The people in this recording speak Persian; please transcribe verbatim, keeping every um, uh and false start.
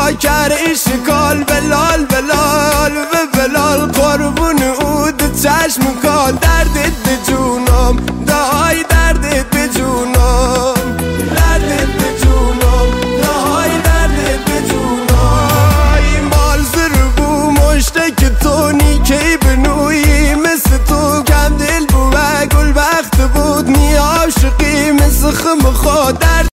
کر اشکال بلال بلال و بلال قربون اود چشم کال دردت به جونم دای دردت به جونم دردت به جونم دای دردت به جونم مال زربو مشتک تو نیکی بنویی مثل تو کم دل بو و گل وقت بود نی عاشقی مثل خم خود